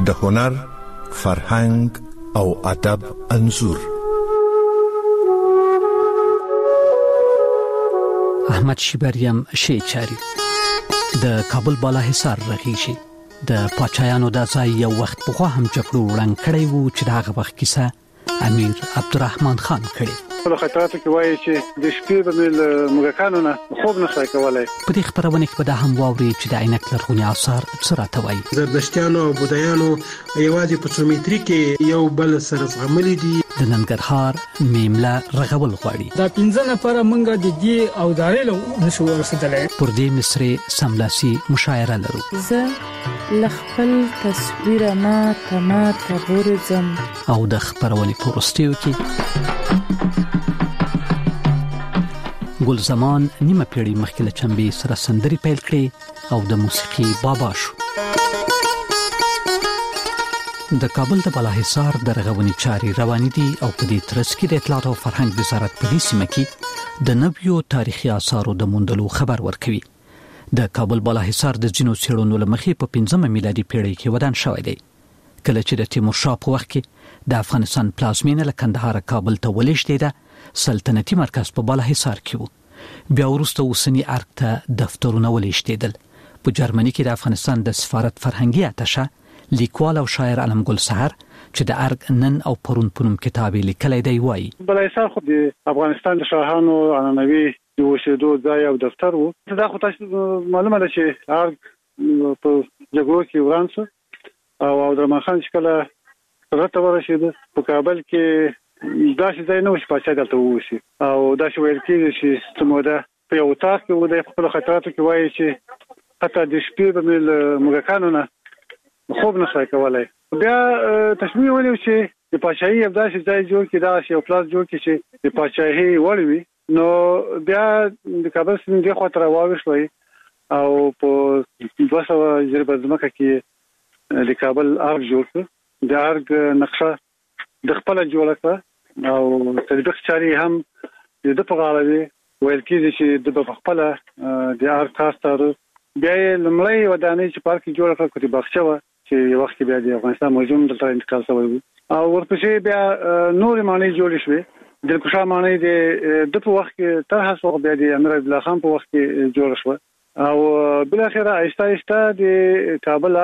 د هنر، فرهنګ او ادب انځور. احمد شیبریم شیچاری د کابل بالا حصار رغیږي. د پاچایانو د ځای یو وخت په هم جګړو وړاندې کړی وو چې دغه وخت کیسه امیر عبدالرحمن خان کړی. په خاطراتو کې وایي چې د شپې به مل موږکانو نه خوب نه شای کولای. په دې خبرونه کې به دا هم واوري چې د عینک لرغوني آثار څه راته وایي. زردشتیانو او بودایانو یوازې په سومیتري کې یو بل سره زغملي دي. د ننګرهار میمله رغول غواړي. دا 15 نفر مونږه د دې او دارې له نشو ورسېدلای. پر دې مصری سملاسي مشاعره لرو. زه لخپل تصویر ما ورزم او د خبرونې په وروستیو کې ګل زمان نیمه پیړۍ مخکې له چمبې سره سندري پیل کړې او د موسیقي بابا شو. د کابل د بالا حصار د رغونې چارې روانې دي او په دې ترڅ کې د اطلاعات او فرهنګ وزارت په دې سیمه کې د نویو تاریخي آثارو د موندلو خبر ورکوي. د کابل بالا حصار د ځینو څېړنو له مخې په 15 میلادي پیړۍ کې ودان شوی دی. کله چې د تیمورشاه په وخت کې د افغانستان پلازمینه له کندهار کابل ته ولېږدېده، سلطنتي مرکز په بالا حصار کې و. بیا وروسته اوسنی ارګ ته دفترونه ولېږدېدل. په جرمني کې د افغانستان د سفارت فرهنګي اتشه لیکوال او شاعر علمګل سحر چې د ارګ نن او پرون پنوم کتاب لیکلی دی وایي بالا حصار خو د افغانستان د شاهانو عنعنوي د اوسېدو ځای او دفتر و. دا خو تاسو معلومه ده چې ارګ په جګړو کې وران شو او عبدالرحمن خان چې کله سرحد ته ورسېد په کابل کې دا چې ځای نه و چې پاچا دلته ووسي او دا چې ویل کېږي چې څه موده په یو اتاق کې و. د خپلو خاطراتو کې وایي چې حتی د شپې به مې له موږکانو نه خوب نه شای کولای. بیا تصمیم ونیو چې د پاچاهي یو داسې ځای جوړ کړي، داسې یو پلاس جوړ کړي چې د پاچاهي وړ وي. نو بیا د کابل سیند دې خواته راواوښتوي او په 200 جریبه ځمکه کې د کابل ارګ جوړ کړ. د ارګ نقشه د خپل جوړه کړ او تطبیق چاري هم د په غاړه وی. ویل کېږي چې د په خپل د ارګ کاستر بیا لمړی ودانۍ چې پارک جوړ کړ کوتي بخښه و چې یو وخت بیا د افغانستان موزیم دلته انتقال شوی و او ورپسې بیا نور معنی جوړ شوې. د کوشا معنی د په وخت کې تر هڅه بیا د امیر عبدالله خان په وخت کې جوړ شو او بل اخره آهسته آهسته د کابل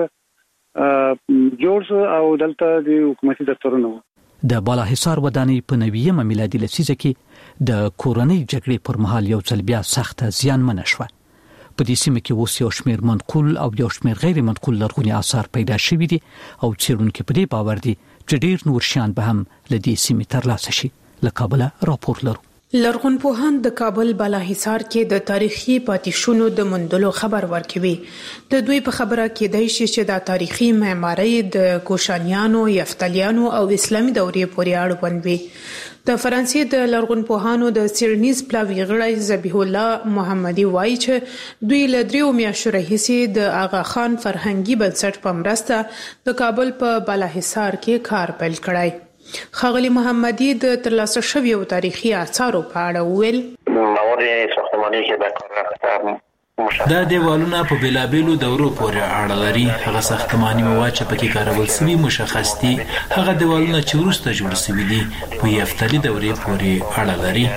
ارګ جوړ شو او دلته د حکومتي دفترونه و. د بالا حصار ودانۍ په 90 میلادي لسیزه کې د کورنۍ جګړې پر مهال یو ځل بیا سخته زیانمنه شوه. په دې سیمه کې اوس یو شمېر منقول او یو شمېر غیر منقول لرغوني آثار پیدا شوي دي او څېړونکي په دې باور دي چې ډېر نور شیان به هم له دې سیمې ترلاسه شي. له کابله راپور لرو. لرغونپوهان د کابل بالا حصار کې د تاریخي پاتې د موندلو خبر ورکوي. د دوی په خبره کې دی چې د تاریخي معمارۍ د کوشانیانو، یفتلیانو او اسلامي دورې پورې اړوند وي. د فرانسې د لرغونپوهانو د څېړنیز پلاوي غړی ذبیح الله محمدي وایي چې دوی له 3 میاشتو راهیسې د آغا خان فرهنګي بنسټ په مرسته د کابل په بالا حصار کې کار پیل کړی. ښاغلي محمدي د ترلاسه شویو تاریخي آثارو په اړه وویل موارد ساختمانی که به کار رفته دا دیوالونه په بېلابېلو دورو پورې اړه لري. هغه ساختماني مواد چې پکې کارول شوي مشخص دي. هغه دیوالونه چې وروسته جوړ شوي دي په یفتلي دورې پورې اړه لري.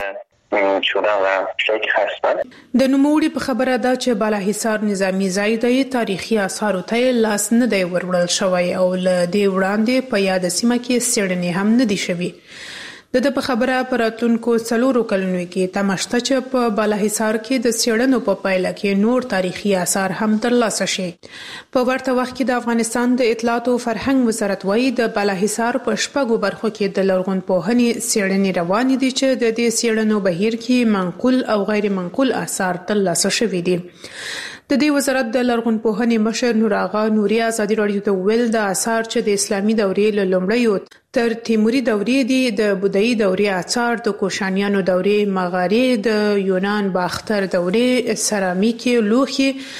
د نوموړي په خبره ده چې بالا حصار نظامی ځای دی. تاریخي آثارو ته لاس نه دی وروړل شوی او له دې وړاندې په یاد سیمه کې څېړنې هم نه دي شوي. د په خبره پر راتلونکو 4 کلونو کې تماشته چې په بالا حصار کې د څېړنو په پایله کې نور تاریخي آثار هم ترلاسه شي. په ورته وخت کې د افغانستان د اطلاعات او فرهنګ وزارت وایي د بالا حصار په 6 برخو کې د لرغونپوهنې څېړنې روانې دي چې د دې څېړنو بهیر کې منقول او غیر منقول آثار ترلاسه شوي دي. د دې وزارت د لرغونپوهنې مشر نور آغا نوري ازادي راډیو ته ویل د آثار چې د اسلامي دورې له لومړیو تر تیموري دورې دي، د بودایي دورې آثار، د کوشانیانو دورې مغارې، د یونان باختر دورې سرامیکي لوښي،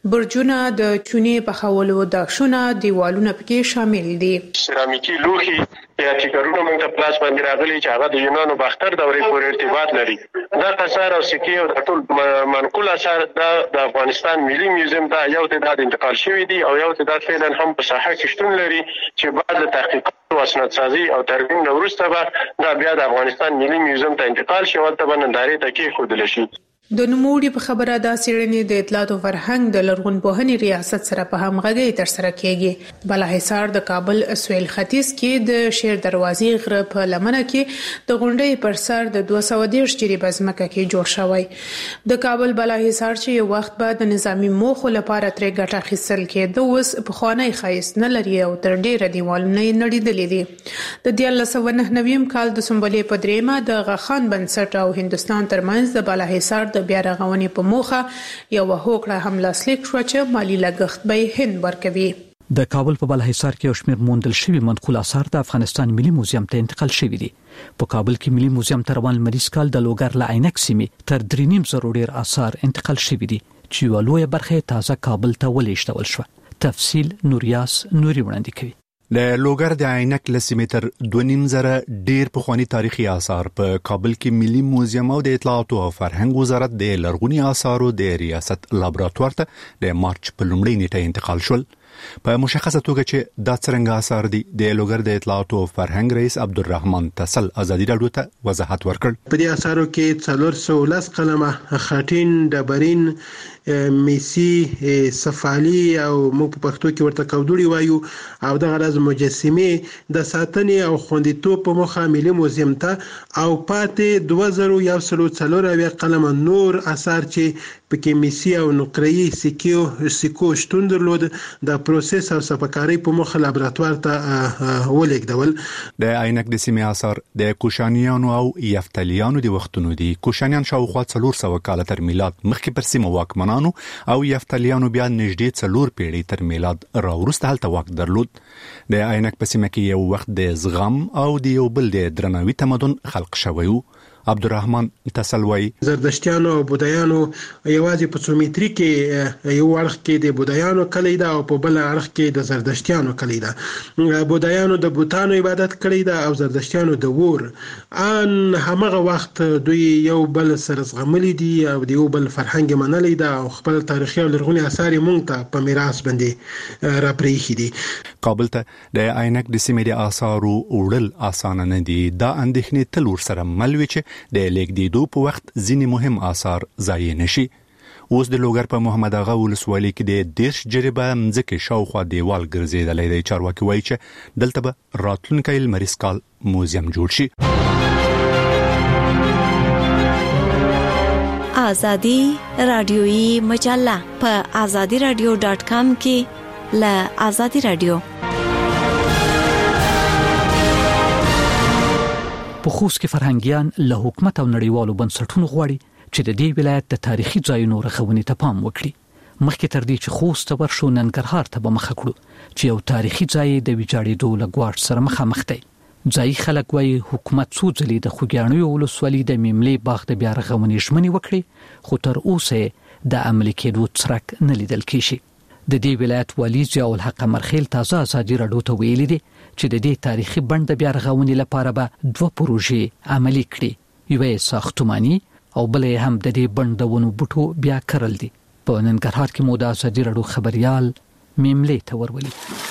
برجونه د چونې پخولو داشونه دیوالونه پکې شامل دي. سرامیکي لوښي یا ټیکرونه موږ ته پلاس باندې راغلي چې هغه د یونانو باختر دورې پورې ارتباط لري. دا آثار او سکې او د ټول منقول آثار د افغانستان ملي میوزیم ته یو تعداد انتقال شوی دي او یو تعداد فعلا هم په ساحه کې شتون لري چې بعد له تحقیقات او اسنادسازي او ترمیم نه وروسته به دا بیا د افغانستان ملي میوزیم ته انتقال شي او ته به نندارې ته کېښودل شي. د نوموړي په خبره دا څېړنې د اطلاعات او فرهنګ د لرغونپوهنې ریاست سره په همغږۍ ترسره کیږي. بالاحصار د کابل سویل ختیځ کې د شیر دروازې غره په لمنه کې د غونډۍ پر سر د 230 جریبه ځمکه کې جوړ شوی. د کابل بالاحصار چې یو وخت بعد د نظامی موخو لپاره ترې ګټه اخیستل کېده اوس پخوانی ښایست نه لري او تر ډیره دیوالونه یې نړېدلي دي. د 1999 کال د سنبلې په دریمه د غخان بنسټ او هندستان ترمنځ د بالاحصار د بیا رغونې په موخه یو هوکړه هم لاسلیک شو چې مالی لګښت به هند ورکوي. د کابل په بالاحصار کې یو شمېر موندل شوي منقول آثار د افغانستان ملي موزیم ته انتقال شوي دي. په کابل کې ملي موزیم ته روان لمریز کال د لوګر له عینک سیمې تر 3.5 ډیر آثار انتقال شوي دي چې یو لویه برخه تازه کابل ته ولېږدول شو. تفصیل نوریاس نوري وړاندې کوي. د لوګر د عینک لسیمتر 2.5 ډیر پخوانی تاریخي آثار په کابل کې ملي موزیم او د اطلاعات او فرهنګ وزارت د لرغوني آثارو د ریاست لابراتوار ته د مارچ په لومړۍ نیټه انتقال شول. په مشخصه توګه چې دا څرنګه آثار دي د لوګر د اطلاعات او فرهنګ رئیس عبدالرحمن تسل ازادي راډیو ته وضاحت ورکړ. په دې آثارو کې 410 قلمه خاټین ډبرین میسی سفالی او موږ په پښتو کې ورته کودوړي وایو او د غرض مجسمه د ساتنې او خوندیتوب په موخه ملي موزیم ته او پاتې 2104 قلمه نور آثار چې پکې میسی او نقره‌ای سکو شتون درلود د پروسس او سپکاري په موخه لابراتوار ته ولېږدول. د عینک د سیمې آثار د کوشانیانو او یفتلیانو د وختونو دي. کوشانیان شاوخوا 400 کاله تر میلاد مخکې پر سیمه واکمنانو او یفتلیانو بیا نږدې 4 پیړۍ تر میلاد راوروسته هلته واک درلود. د عینک په سیمه کې یو وخت د زغم او د یو بل د درناوي تمدن خلق شوی و. عبدالرحمن تسلوی زردشتیانو او بودایانو یوازې په 100 متري کې یو اړخ کې د بودایانو کلی ده او په بل اړخ کې د زردشتیانو کلی ده. بودایانو د بوتانو عبادت کړی ده او زردشتیانو د ور ان همغه وخت دوی یو بل سره زغملي دي او د یو بل فرهنګ منلي ده او خپل تاریخي او لرغوني آثار مونږ ته په میراث باندې راپریخي دي. کابل ته د عینک د سیمې د آثارو وړل اسانه نه دي. دا اندېښنې تل ورسره مل وي چې د لیکدیدو په وخت ځینې مهم آثار ضایع نشي. اوس د لوګر په محمد اغا ولسوالۍ کې د 10 جریبه مځکې شاوخوا دیوال ګرځېدلی دی. چارواکي وایي چې دلته به راتلونکی لمریز کال موزیم جوړ شي. آزادی رادیویی مجله په azadiradio.com کې له آزادی رادیو. په خوست کې فرهنګيان له حکومت او نړیوالو بنسټونو غواړي چې د دې ولایت د تاریخي ځایونو رغونې ته پام وکړي. مخکې تر دې چې خوست ته ورشو ننګرهار ته به مخه کړو چې یو تاریخي ځای د ویجاړېدو له ګواښ سره مخامخ دی. ځایي خلک وایي حکومت څو ځلې د خوږیاڼیو ولسوالۍ د میملې باغ د بیا رغونې ژمنې وکړې خو تر اوسه د عملي کېدو څرک نه لیدل کېږي. د دې ولایت والی ضیاء الحق مرخیل تازه ازادي راډیو ته ویلي دي چې د دې تاریخي بند د بیا رغونې لپاره به 2 پروژې عملي کړي. یوه ساختماني او بلې هم د دې بند د ونو بوټو بیا کرل دي. په ننګرهار کې مو د ازادي راډیو خبريال میملې ته ورولي.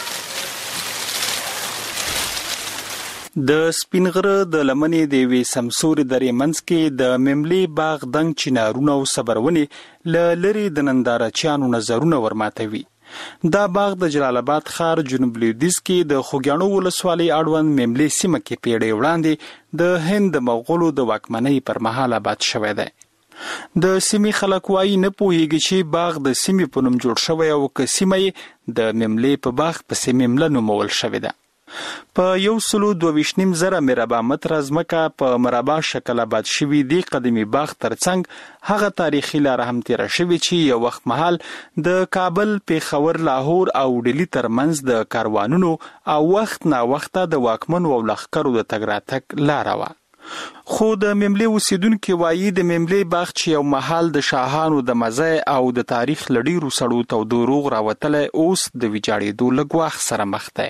د سپینغره د لمنې د وی سمسور درې منځ کې د میملې باغ دنګ چنارونه او صبرونې لری د نندارچیانو نظرونه ورماتوي. دا باغ د جلال آباد ښار جنوب لویدیځ کې د خوږیاڼو ولسوالۍ اړوند میملې سیمه کې پیړۍ وړاندې د هند مغولو د واکمنۍ پر مهال آباد شوی دی. د سیمې خلک وایي نه پوهیږي چې باغ د سیمې په نوم جوړ شوی او که سیمه د میملې په باغ پسې میمله نومول شوې ده. په 122.5 مربع متره ځمکه په مربع شکل آباد شوی دی قدیمی باغ ترڅنګ هغه تاریخي لار هم تیر شوی چې یو وخت مهال د کابل پیښور لاهور او ډیلی ترمنځ د کاروانونو او وخت نا وخت د واکمن او لښکرو د تګ راتګ لار و. خو د مملې اوسیدونکو وایي د مملې باغ چې یو محل د شاهانو د مزه او د تاریخ لړیرو سړو تو دروغ راوتل اوس د ویجاړېدو لګواخ سره مخ دی.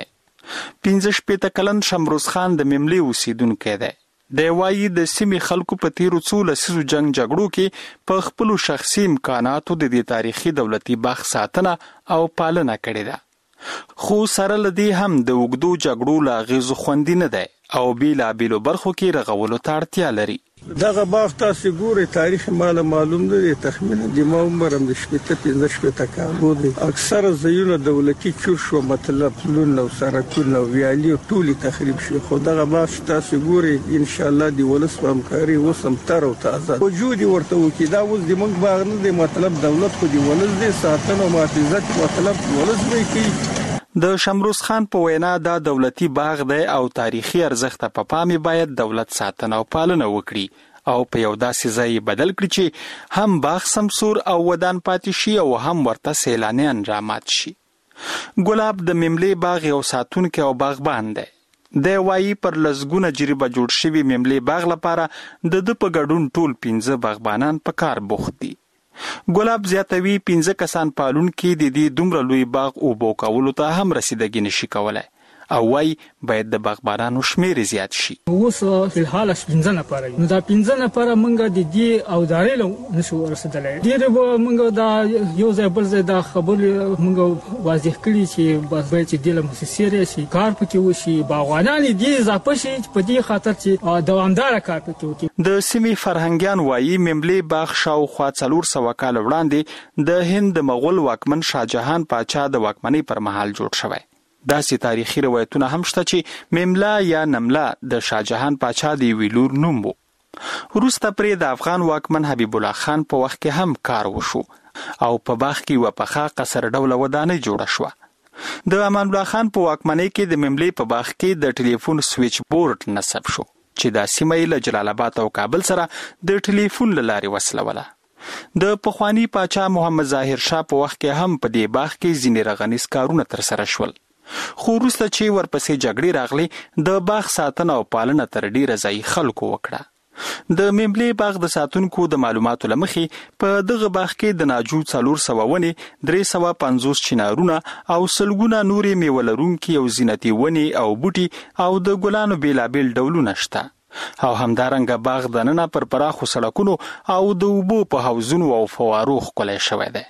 15 کلن شمروز خان د مملې اوسیدونکو دی. د وایي د سیمې خلکو په تیرو څو لسیزو جنگ جګړو کې په خپل شخصي امکاناتو د دې تاریخي دولتي باغ ساتنه او پالنه کړې ده. خو سره لدی هم د وګدو جګړو لا غیزو خوندې نه ده او بیلا بیلو برخو کې رغولو ته اړتیا لري. دغه باغ تاسو ګورئ تاریخ معلوم دی تخمینه د ما عمر هم د 15 کال دی. اکثره ځایونه دولتي چور شو مطلب لون او سرکونه او ویالي ټولي تخریب شو. خو دغه باغ تاسو ګورئ ان شاء الله د ولس په همکاري وسم تر او تازه وجود ورته وکي. دا اوس د موږ باغ نه دی مطلب دولت خو دی ولس دی ساتنه او محافظت مطلب ولس دی کی. د شمروز خان په وینا دا دولتي باغ دی او تاریخي ارزښت په پامي باید دولت ساتنه او پالنه وکړي او په یو داسې ځای بدل کړي چې هم باغ سمسور او ودان پاتې شي او هم ورته سیلانیان رامات شي. ګلاب د مملې باغ یو ساتونکی او باغبان دی. د وایي پر لزګونه جریبه جوړ شوی مملې باغ لپاره د په ګډون ټول 15 باغبانان په کار بوخت دي. ګلاب زیاتوي 15 کسان پالون کې د دې دومره لوی باغ او بو کولو ته هم رسیدګي نشي کولای او وای باید د باغبانانو شمیر زیات شي. اوس په حال 15 نفر نو دا 15 نفر مونږه د دې او دارې له نشو رسیدلای. ډیر مونږه دا یو ځای بل ځای دا خبر مونږه واضح کړی چې بس به چې د مؤسسې شي کار پکې وشي باغوانان دې اضافه شي په دې خاطر چې دوامدار کار پکې وکړي. د سیمې فرهنګیان وایي مملې باغ شاوخوا 400 کال وړاندې د هند مغول واکمن شاهجهان پاچا د واکمنۍ پر مهال جوړ شوی. داسې تاریخي روایتونه هم شته چې مملا یا نملا د شاهجهان پاچا دی ویلور نوم وو. وروسته پرې د افغان واکمن حبیب الله خان په وخت کې هم کار وشو او په باغ کې وپخا قصر ډوله ودانۍ جوړه شوه. د امان الله خان په واکمنۍ کې د مملې په باغ کې د ټلیفون سویچ بورډ نصب شو چې د سیمې له جلال آباد او کابل سره د ټلیفون لارې وصلوله. د پخوانی پاچا محمد ظاهر شاه په وخت کې هم په دې باغ کې ځینې رغنیز کارونه تر سره شول. خو وروسته چې ورپسې جګړې راغلې د باغ ساتنه او پالنه تر ډیره ځای خلکو وکړه. د مملې باغ د ساتونکو د معلوماتو لمخې په دغه باغ کې د ناجو 400 ونې 350 چنارونه او سلګونه نورې میوه لرونکي او زینتي ونې او بوټي او د ګلانو بیلابیل ډولونه شته. او همدارنګه باغ دننه پر پراخو سړکونو او د اوبو په حوضونو او فوارو ښکلی شوی دی.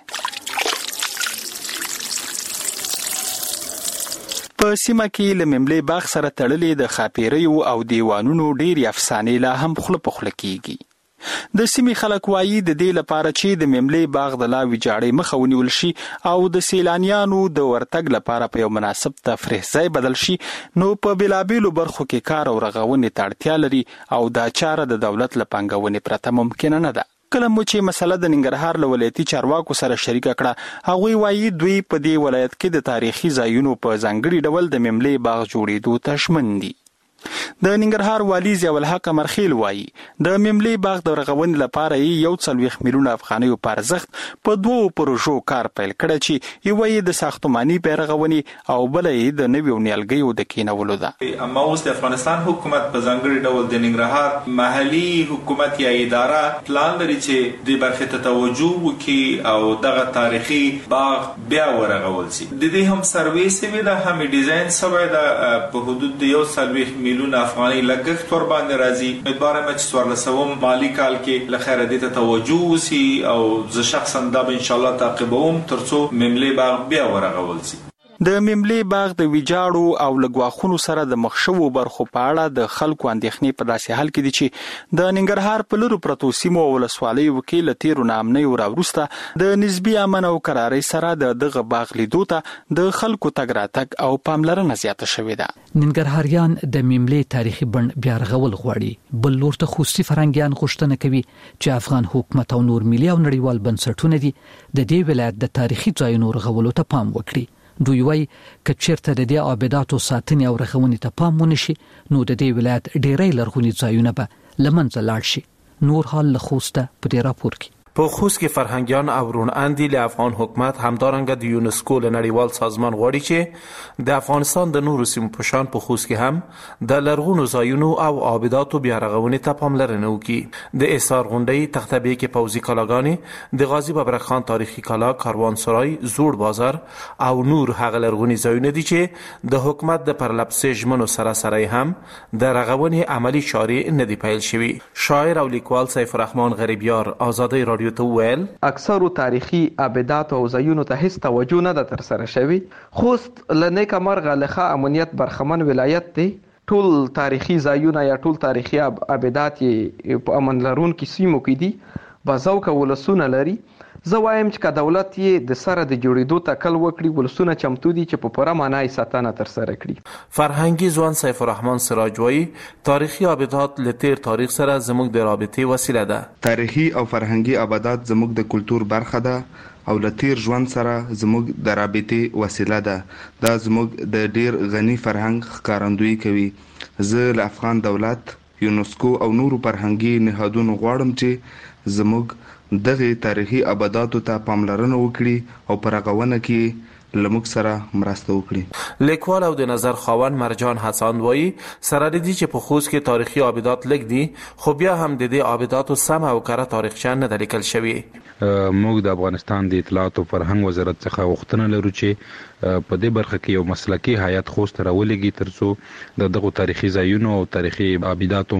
په سیمه کې له مملې باغ سره تړلې د خاپیریو او دیوانونو ډېرې افسانې لا هم خوله په خوله کېږي. د سیمې خلک وایي د دې لپاره چې د مملې باغ د لا ویجاړۍ مخه ونیول شي او د سیلانیانو د ورتګ لپاره په یو مناسب تفریح ځای بدل شي نو په بېلابېلو برخو کې کار او رغونې ته اړتیا لري او دا چاره د دولت له پانګونې پرته ممکنه نه ده. کله مو چې مسله د ننګرهار له ولایتي چارواکو سره شریکه کړه هغوی وایي دوی په دې ولایت کې د تاریخي ځایونو په ځانګړي ډول د مملې باغ جوړېدو ته ژمن دي. د ننګرهار والی ضیاء الحق مرخیل وایي د مملې باغ د رغونې لپاره 140 میلیونه افغانیو په ارزښت په 2 پروژو کار پیل کړی چې یوه یې د ساختماني بیرغونې او بله یې د نویو نیالګیو د کینولو ده. اما اوس د افغانستان حکومت په ځانګړي ډول د ننګرهار محلي حکومت یا اداره پلان لري چې د برخې ته توجه وکړي او دغه تاریخي باغ بیا ورغول شي. د دې هم سروې سوي ده هم ډیزاین سوی ده په حدود د 140 میلیونه افغاني لګښت ور باندې راځي. امیدوارم چې 1400 مالی کال کې لخر دې ته توجه وشي او زه شخصا دا به ان شاء الله تعقیبوم ترڅو مملې باغ بیا ورغول شي. د مملې باغ د ویجاړو او لګواخونو سره د مخشوو برخو په اړه د خلکو اندېښنې په داسې حال کې دي چې د ننګرهار په لورو پرتو سیمو او ولسوالیو کې له تیرو نامنیو راوروسته د نسبي امن او قرارۍ سره دغه باغ لیدو ته د خلکو تګ راتګ او پاملرنه زیاته شوې ده. ننګرهاریان د مملې تاریخي بڼ بیا رغول غواړي. بل لور ته خوستي فرهنګیان غوښتنه کوي چې افغان حکومت او نور ملي او نړیوال بنسټونه دي د دې ولایت د تاریخي ځایونو رغولو ته پام وکړي. دوی وایي که چیرته د دې آباداتو ساتنې او رغونې ته پام ونشي نو د دې ولایت ډېری لرغوني ځایونه به له منځه لاړ شي. نور حال له خوسته په دې راپور کې په خوست کې فرهنګيان او روناندي له افغان حکومت همدارنګه د یونسکو له نړیوال سازمان غواړي چې د افغانستان د نورو سیمو په شان په خوست کې هم د لرغونو ځایونو او آباداتو بیا رغونې ته پاملرنه وکړي. د ایثار غونډې تختبې کې پوځي کلاګانې د غازی ببرک خان تاریخي کلا، کاروانسرای، زوړ بازار او نور هغه لرغوني ځایونه دي چې د حکومت د پرلپسې ژمنو سره هم د رغونې عملی چارې نه دی پیل شوی. شاعر او لیکوال سیف الرحمن غریبیار آزادی رادیو ته ویل اکثرو تاریخي ابدات او ځایونو ته هیڅ توجه نه ده تر سره شوی. خوست لنیکه مرغه لخوا امنیت برخمن ولایت دی. ټول تاریخي ځایونه یا ټول تاریخي ابدات په امن لرونکو سیمو کې دي. بازوکه ولسونه لري. زه وایم چې که دولت یې د سره د جوړېدو تکل وکړي، ولسونه چمتو دي چې په پوره معنا یې ساتنه ترسره کړي. فرهنګي ځوان سیف الرحمن سراج وایي تاریخي آبادات له تیر تاریخ سره زموږ د رابطې وسیله ده. تاریخي او فرهنګي آبادات زموږ د کلتور برخه ده او له تیر ژوند سره زموږ د رابطې وسیله ده. دا زموږ د ډیر غني فرهنګ ښکارندویي کوي. زه له افغان دولت، یونسکو او نورو فرهنګي نهادونو غواړم چې زموږ دغه تاریخي آباداتو ته پاملرنه وکړي او پر رغونه کې لمک سره مرسته وکړي. لیکوال او د نظر خاوند مرجان حسن وایي سره دي چې په خوست کې تاریخي آبادات لږ دي، خو بیا هم د دې آباداتو سم او کره تاریخچه نه ده لیکل شوی. موږ د افغانستان د اطلاعات او فرهنګ وزارت څخه غوښتنه لرو چې په دې برخه کې یو مسلکي هیئت خوست راولېږي ترڅو دغه تاریخي ځایونو او تاریخي آباداتو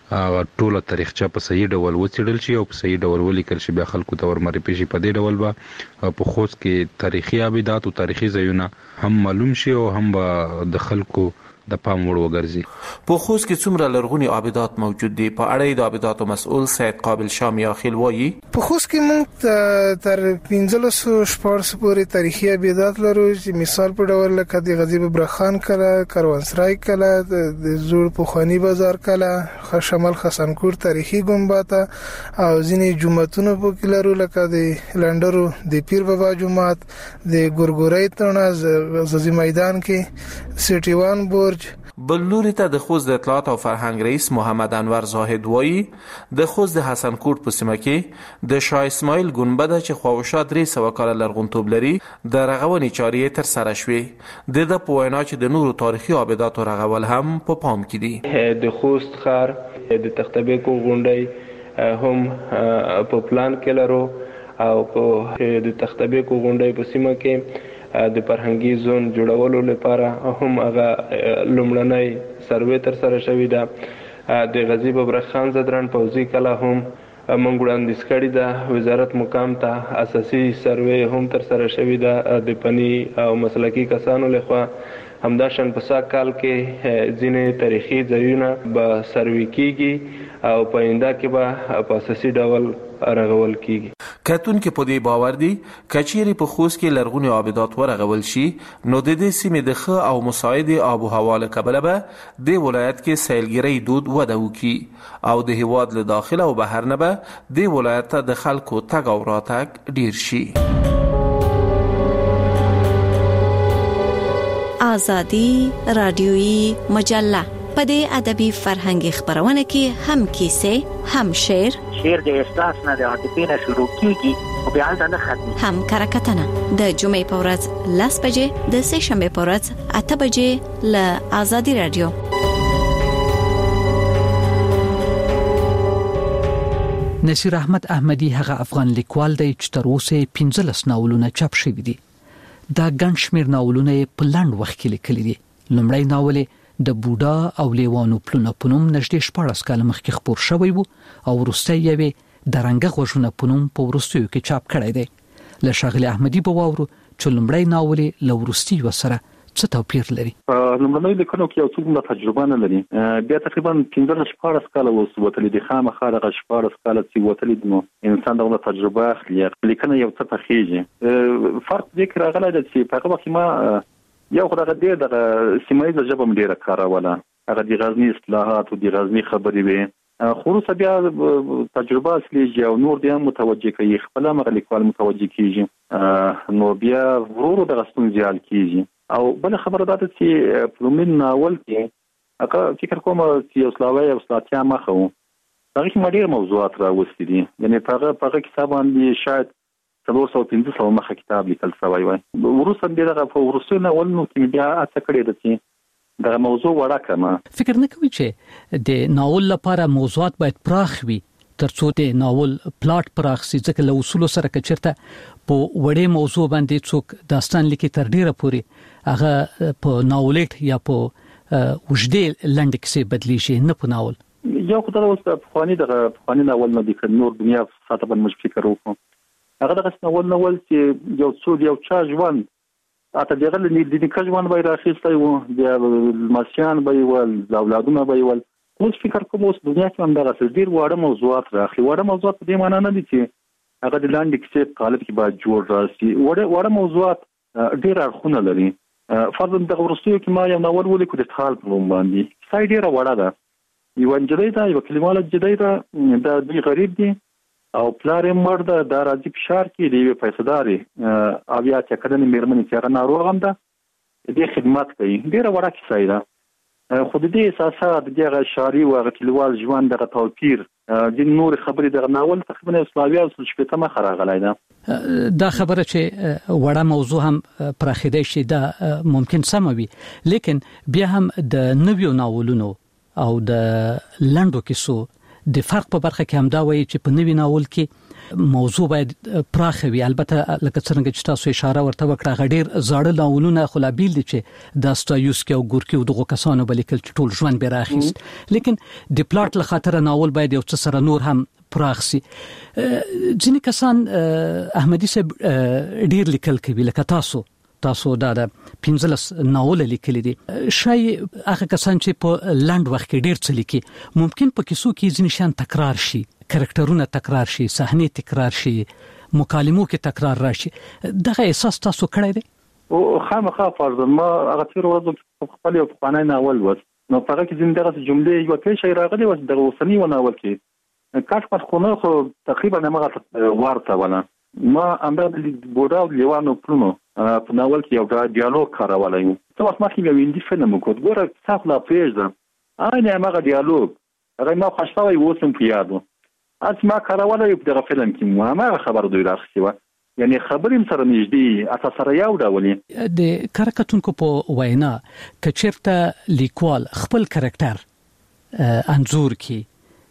ټوله تاریخچه په صحیح ډول وڅېړل شي او په صحیح ډول ولیکل شي. بیا خلکو ته ورمعرفي شي. په دې ډول به په خوست کې تاریخي آبادات او تاریخي ځایونه هم معلوم شي او هم به د خلکو د پام وړ وګرځي. په خوست کې څومره لرغوني آبادات موجود دي؟ په اړه د آباداتو مسؤل سید قابل شاه میاخیل وایي په خوست کې موږ تر 1514 پورې تاریخي آبادات لرو چې مثال په ډول لکه د غازی ببرک خان کلا، کاروانسرای کلا، د زوړ پخوانی بازار کلا، شمال خسنکور تاریخي ګمبد او ځینې جوماتونه په کې لرو لکه د لندرو د پیر بابا جومات، د ګورګورای تڼه ززی میدان کې سټي وان برج. بل لوري ته د خوست د اطلاعات او فرهنګ رئیس محمد انور زاهد وایي د خوست د حسن کوټ په سیمه کې د شاه اسماعیل ګنبد چې خواوشا 300 کاله لرغونتوب لري د رغونې چارې تر سره شوې. د په وینا چې د نورو تاریخي آباداتو رغول هم په پام کې دي. د خوست ښار د تختبېکو غونډۍ هم په پلان کې لرو او په د تختبېکو غونډۍ په سیمه کې د فرهنګي زون جوړولو لپاره هم هغه لومړنۍ سروې تر سره شوې ده. د غازی ببرک خان زدران پوځي کلا هم موږ وړاندیز کړی ده. وزارت مقام ته اساسي سروې هم تر سره شوې ده د فني او مسلکي کسانو لخوا. همداشان په ساک کال کې ځینې تاریخي ځایونه به سروې کیږي او په آینده کې به په اساسي ډول رغول کیږي. کتون کې په دې باور دي کچيري په خوست کې لرغوني آبادات ورغول شي نو د دې سیمې د ښه او مساعد آب و هوا له کبله به د ولایت کې سیلګرۍ دود وده وکړي او د هیواد له داخله او بهر نه به د ولایت ته د خلکو تګ او راتګ ډیر شي. آزادی رادیویی مجله په دې ادبي فرهنګي خبرونه کې هم کیسه، هم شعر د احساس نه د عاطفې نه شروع کیږي او بیا نه ختمي، هم کرکټنه د جمعې په ورځ 10 بجې، د سه شنبه په ورځ 8 بجې له آزادي رادیو. نصیر احمد احمدی هغه افغان لیکوال دی چې تر اوسه 15 ناولونه چاپ شوي دي. دا ګڼ شمېر ناولونه په لنډ وخت کې لیکلي دي. لومړی ناول د بوډا او لیوانو پلونه پونم نږدې 14 کال مخکې خپور شوی وو او وروسته یې د رنګ غوښونه پونم په وروستیو کې چاپ کړی دی. له ښاغلي احمدي په واورو چې لومړی ناول له وروستیو سره څه توپیر لري. لومړنۍ لیکنو کې یو څومره تجربه نه لري. بیا تقریبا 15-14 کال وسوتلی د خامخا د 14 کال چې وتلی نو انسان دغه تجربه اخلي. لیکنه یو څه تخیږي. فرق دې کې راغلی چې په هغه وخت ما یو خدای دې د سیمایي ژبه مډیره کاروله. هغه د غزنی اصلاحات او د غزنی خبرې وي. خو بیا تجربه اصلي او نور دې متوجه کوي، خپل مغ لیکوال متوجه کیږي، نو بیا ورور د غسون زیال کیږي. او بل خبره ده چې پلومین ناول کې هغه فکر کوم چې اسلاوي او اسلاتیا مخه هغه کې مډیر موضوعات راوستي دي یعنی هغه کتاب باندې شاید 350 مخه کتاب لیکل شوی وای ورسره دغه په ورسره ناول نو کې بیا اڅ کړی د چې دا موضوع وړه کما فکر نه کوي چې د ناول لپاره موضوعات باید پراخ وي ترڅو د ناول پلاټ پراخ سي ځکه له اصول سره کچرته په وړې موضوع باندې څوک داستان لیکي تر ډیره پوري هغه په ناولټ یا په وجدې لنډ کیسه بدلی شي نه په ناول یو خدای اوس په فانی ناول نه د نور دنیا ساته باندې مش فکر وکړو هغه دغه ناول چې یو څو یو چا ژوند اته دغه د نیکه ژوند به راخیستای وو د ماشيان به ول اولادونه به ول اوس فکر کوم اوس دنیا کې هم دغه ډیر وړه موضوعات راخلي وړه موضوعات په دې معنی نه دي چې هغه د لاندې کیسې قالب کې به جوړ راسي وړه موضوعات ډیر اړخونه لري فرض د ورسوي کې ما یو ناول ولیکو د ټال په نوم باندې سای ډیره وړه ده یو انجلۍ دا یو کلماله جدي ده د دوی غریب دي او پلار مرد د راځي په شهر کې دی پیسېداري او یا چې کډنې میرمنې چې هغه ناروغ هم ده د خدمت کوي ډیره وړه کیسه ده خو د دې اساسات دغه شاری او غټلوال ژوند دغه توپیر د نور خبرې د ناول تقریبا اسلامي او شپته مخ راغلی ده دا خبره چې وړه موضوع هم پراخیدای شي دا ممکن سم وي لیکن بیا هم د نویو ناولونو او د لنډو کیسو د فرق په برخه کې هم دا وایي چې په نوی ناول کې موضوع باید پراخ وي البته لکه څنګه چې تاسو اشاره ورته وکړه غډیر زاړه ناولونه خلابیل دي چې داستایوسکی او ګورکی او دغه کسانو بلیکل چې ټول ژوند به راخیست لیکن د پلاټ له خاطر ناول باید یو څه سره نور هم پراخ سي ځینې کسان احمدي صاحب ډیر لیکل کوي لکه تاسو دا د 15 ناول لیکلي دي شای هغه کسان چې په لاند وخت کې ډیر څه لیکي ممکن په کیسو کې ځینې شان تکرار شي کریکټرونه تکرار شي صحنې تکرار شي مکالمو کې تکرار راشي دغه احساس تاسو کړی دی او خامخا فرض ما هغه تیر ورځ په خپل یو قانون ناول وس نو په هغه کې زندګي جملې یو کې شي راغلي وس د وسنی و ناول کې کاټ په خونه خو تقریبا هغه ورته ولا ما امر د بوډا او لیوانو پلونو په ناول کې یو ډیالوګ کارولای یو ته اوس ما کې یو اندی فلم وکړ ګوره تاسو لا پېژنه انا هغه ډیالوګ هغه ما خوشاله ووسم په یادو اس ما کارولای په دغه فلم کې ما خبر دوی راخسي و یعنی خبرې سره نږدې اساس سره یو ډول د کارکاتونکو په وینا کچرته لیکوال خپل کریکټر انزور کې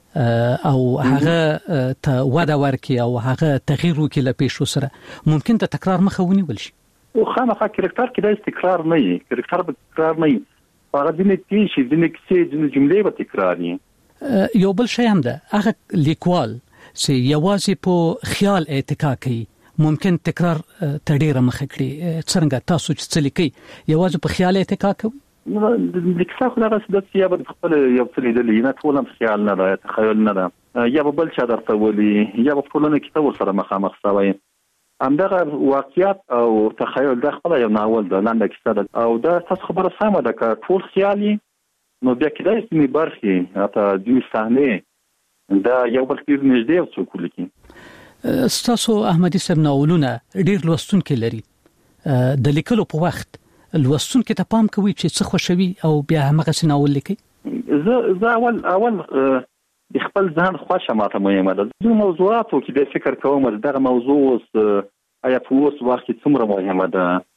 او هغه ته ودا ورکی او هغه تغییر وکړي له پیښو سره ممکن ته تکرار مخاوني ولشي او خامخا کریکټر کې د تکرار نه وي کریکټر به تکرار نه وي هغه د نتیجې شي د نکسې د جملې به تکرار وي یو بل شی هم ده هغه لیکوال چې یوازې په خیال اتکا کوي ممکن تکرار تډیره مخ کړي څنګه تاسو چې څه لیکي یوازې په خیال اتکا کوي نو د لیکسا خو هغه څه د سیابه خپل یو څه لیدل نه ټول هم خیال نه ده تخیل نه ده یا بل چا درته ولي یا په ټولنه کې تاسو سره مخامخ شوی همدغه واقعیت او تخیل د خپل یو ناول د لاندې کیسه ده او دا تاسو خبره سمه ده که ټول خیالي نو بیا کېدای شي می برخي اته دوی صحنه دا یو بل کې نږدې او څوک لیکي تاسو احمدي صاحب ناولونه ډیر لوستونکي لري د لیکلو په وخت لوستونکو ته پام کوي چې څه خوشوي او بیا هغه سناول لیکي زه اول خپل ځان خوښه ماته مهمه ده د موضوعاتو کې د فکر کوم دغه موضوع آیا په اوس وخت کې څومره مهمه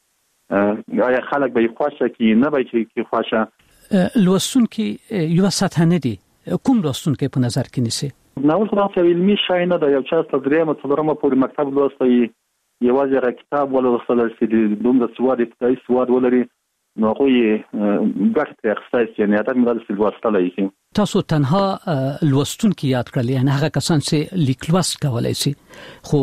ده آیا خلک به خوښه کې نه به کې خوښه لوستونکو یو ساته نه دي کوم لوستونکو په نظر کې نیسي ناول خو د علمي شای نه ده یو چا تدریمه څلورمه پورې مکتب لوستي یوازې هغه کتاب ولوستل چې د دومره سواد ابتدایي سواد ولري نو خو یې ګټه اخیستای یعنی دا موږ د لوستلای شي تاسو تنها لوستونکو یاد کړل یعنی هغه کسان چې لیکلوس کولای شي خو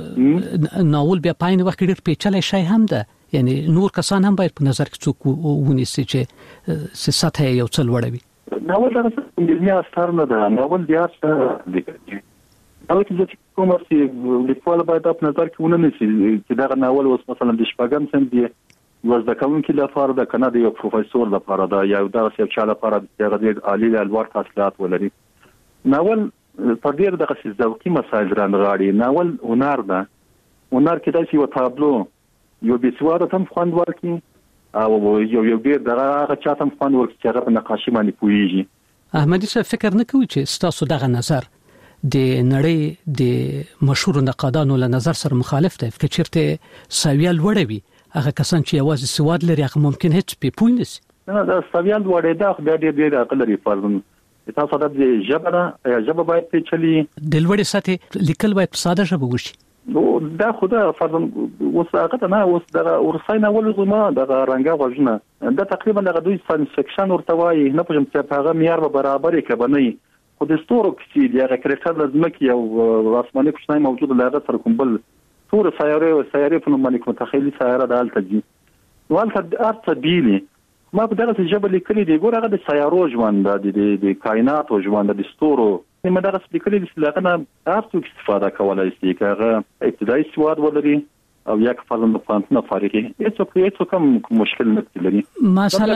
ناول بیا پاین وخت ډیر پیچلې شي هم ده یعنی نور کسان هم باید په نظر کې څوک ونیسي چې سطح یو څل وړوي ناول دا انګلیسي اثر نه ده ناول بیا څه او چې کوم چې لیکوال باید په نظر کې ونه نیسي چې دا ناول اوس مثلا د شپږم سم دی وزده کوونکي لپاره د کنه د یو پروفیسور لپاره دا یو درس یو چا لپاره د غیر عالی الوار تحصیلات ولري ناول په ډیر دغه ذوقي مسایل رانغاړي ناول هنر ده هنر کې د یو تابلو یو بيسواره تم خوند ورکي او یو ډیر دغه چاته خوند ورکي چې هغه په نقاشي باندې پويږي احمدي صاحب فکر نه کوي چې ستاسو دغه نظر د نړۍ د مشهور نقادانو له نظر سره مخالف دی چې چیرته سویل وړوي هغه کسان چې یوازې سواد لري هغه ممکن هیڅ په پوی نشي نه دا سویل وړي دا ډېر عقل لري فرض تاسو د ژبه باید په چلی د لوړې سطح لیکل باید په ساده ژبه وشي نو دا خدای فرض وساقه نه اوس د ورساینه ولزما د رنګه غوښنه دا تقریبا د دوی ساينس فکشن ورته وایي نه پوهم چې هغه معیار به برابرې کبني خو د ستورو کې د هغه کرکټر لازم کې او آسماني کوچنی موجود لاره سره کوم بل ستور سیاره په نوم باندې متخیلي سیاره د الته دي والته ارته بیلی ما په دغه ژبه لیکلي دی ګور هغه د سیارو ژوند د کائنات او ژوند د ستورو نو مدارس لیکلي دي چې لغه ارته استفاده کولای شي هغه ابتدایي سواد ولري او یک فلن پانتنه فارغي هیڅ کوم مشکل نه لري مثلا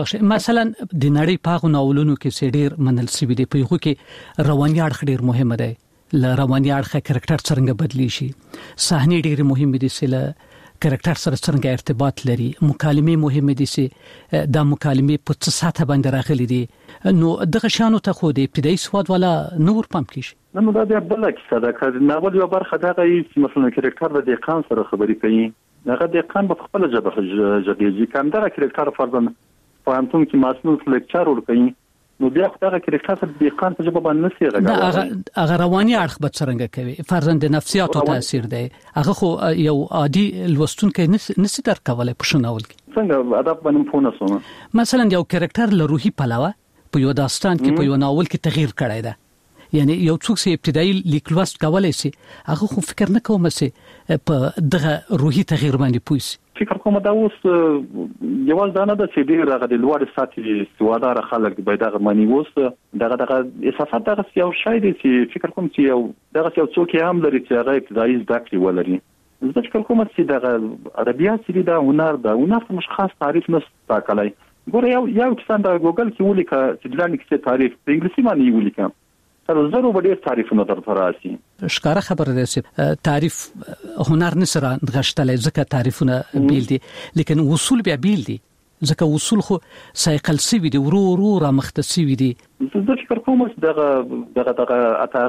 د نړۍ په ناولونو کې سډیر منل سی وي په یو کې رواني اړخ ډیر مهم دی ل رواني اړخ کرکټر څنګه بدلی شي صحنه ډیر مهم دي چې کرکټر سره څنګه ارتباط لري مکالمه مهمه دي چې دا مکالمه په څه ساته باندې راغلي دي نو دغه شانو ته خو د ابتدایي سواد ولا نور پام کیږي نو دا بیا بل کیسه ده چې ناول یو برخه دغه مثلا کرکټر د دقان سره خبرې کوي هغه دقان په خپل ژبه ژبه کوم دا کرکټر فرضاً فهمتون کې مسنون لیکچر ورکوي نو بیا دغه کرکټر د دقان په ژبه باندې نسی راغلی هغه رواني اړخ به څنګه کوي فرضاً د نفسیاتو تاثیر دی هغه خو یو عادي لوستونکو نسی درکولای په شناول کې څنګه ادب باندې پونه مثلا یو کرکټر له روحي پلاوه په یو داستان کې په یو ناول کې تغییر کړی دی یعنی یو څوک چې ابتدایي لیکلوست کولای شي هغه خو فکر نه کوم چې په دغه روحي تغییر باندې پوي فکر کوم دا اوس یوال دا نه د چې ډیر هغه د لوړ ساتي سوادار خلک به دغه معنی اوس دغه احساسات دغه یو شای دي چې فکر کوم چې یو دغه یو څوک هم لري چې هغه ابتدایي زده کړې ولري زه فکر کوم چې دغه ادبیات چې دا هنر مش خاص تعریف نه تاکلای ګوره یو کسان د ګوګل کې ولیکه چې دلته کې تعریف په انګلیسي باندې ولیکه تر زرو باندې تعریف نه درته راسي ښکارا خبره ده چې تعریف هنر نسره غشتلې ځکه تعریفونه بیل دي لیکن اصول بیا بیل دي ځکه اصول خو سایکل سی وي دي ورو را مختصي وي دي زه فکر کوم چې دغه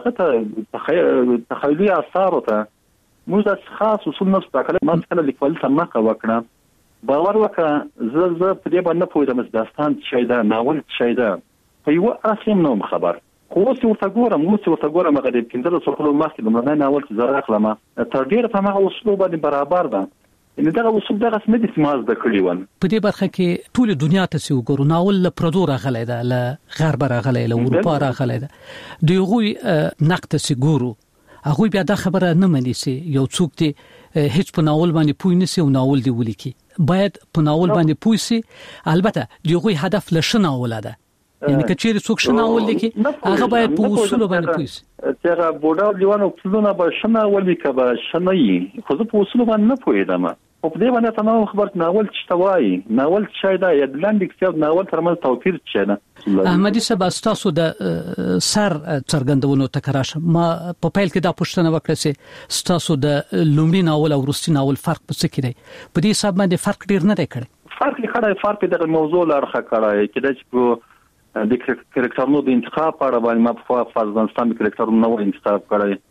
اتاغه تخیلي اثار ته موږ د خاص اصول نه ستاکل ما څنګه لیکل سم وکړه باور وکړه زه په دې باندې پوهیدم چې داستان شي دا ناول شي دا په یو اصل نوم خبر خو څه ورته ګورم هغه د کیندلو څخه مخکې د معنی ناول چې زړه اخلم تر ډیره په هغه اصول باندې برابر ده ان دغه اصول دغه سم دي سماز د کړی ون په دې برخه کې ټول دنیا ته سی وګورو ناول له پردو راغلی ده له غرب راغلی له اروپا راغلی ده دوی نقد سی ګورو هغه بیا دا خبره نه مني چې یو څوک دی هیڅ په ناول باندې پوی نسی او ناول دی ولیکي باید په ناول باندې پوی سي البته دوی هدف لشنه ولاده یعنی کچېر څوک شناول لیکي هغه باید په اصول باندې پوي چې هغه بوډا لیوانو اصولونه به شناول لیکه به شنایي خو زه په اصول باندې نه پوهیدم په دې باندې تمام خبرت ناول څه وایي ناول څه دا د لاندې کتاب ناول ترمن توپیر څه نه احمدي صاحب تاسو د سر څرګندونو تکراشه ما په پیل کې دا پوښتنه وکړه چې تاسو د لومړي ناول او وروستي ناول فرق څه کړي په دې حساب باندې فرق ډیر نه دی کړی فرق د موضوع لارخه کړی کله چې د کرکټرونو د انتخاب په اړه باندې ما په افغانستان د کرکټرونو نو انتخاب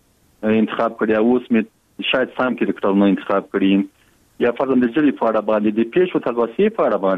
کړی اوس مې شاید سم کرکټرونو انتخاب کړی یا فرضاً د جری په اړه باندې د پیښو تلوسې په اړه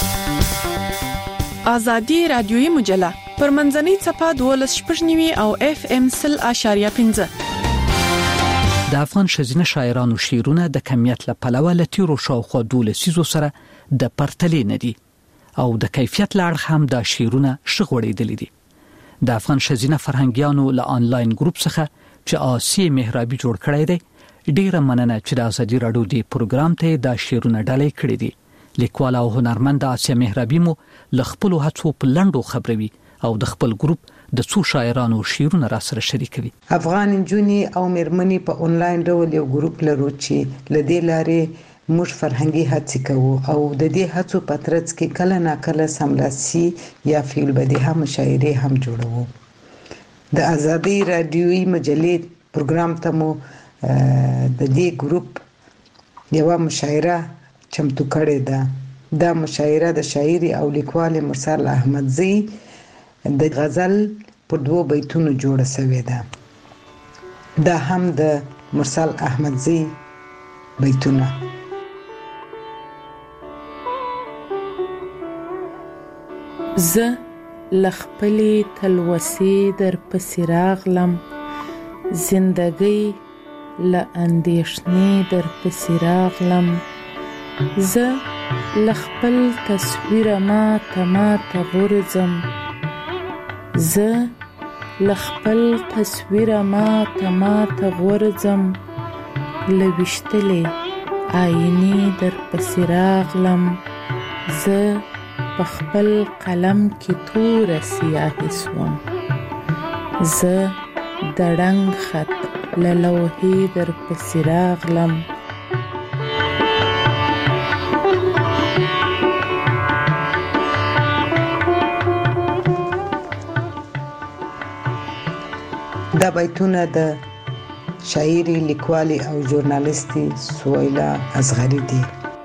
باندې ازادي رادیوي مجله پر منځنۍ صفه 12.9 او FM 0.5 د افغان شزینه شاعرانو شعرونه د کمیت له پلوه لتیرو شاوخوا 12 سره د پرتلې ندي او د کیفیت لړ هم د شیرونه شغوړېدلې دي د افغان شزینه فرهنګیانو له انلاین ګروپ څخه چې آسی مهرابي جوړ کړی دی ډیره مننه چې د ازادي رادیو دی پروګرام ته د شیرونه ډالۍ کړې دي لیکوال او هنرمند آسی مهرابي مو ل خپل هڅو په لندو خبروي او د خپل ګروپ د څو شاعرانو شیرونه را سره شریکوي افغان جونی او مېرمنې په انلاین ډول یو ګروپ لرو چې لدې لارې موږ فرهنګي هڅې کوو او د دې هڅو په ترڅ کې کله ناکله سملاسي یا فعل بدیهه مشاعرې هم جوړوو د ازادي رادیوي مجلې پروګرام ته مو د دې ګروپ یو مشاعره چمتو کړې ده دا مشاعره د شاعر او لیکوال مرسل احمدزی د غزل په 2 بیتونو جوړه شوې ده. دا هم د مرسل احمدزی بیتونه. زه لخپلې تلوسې در پسې راغلم، زندګۍ له اندېښنې در پسې راغلم. زه لخپل تصویره ماته غورځم، زه لخپل تصویره ماته غورځم. لويشتلې آینې در پسې راغلم، زه په خپل قلم کې تور سیاهی سوم. زه د رنګ خط له لوحې در پسې راغلم. دا بیتونه د شاعري، لیکوالي او ژورنالیستي سویلا اصغری دي.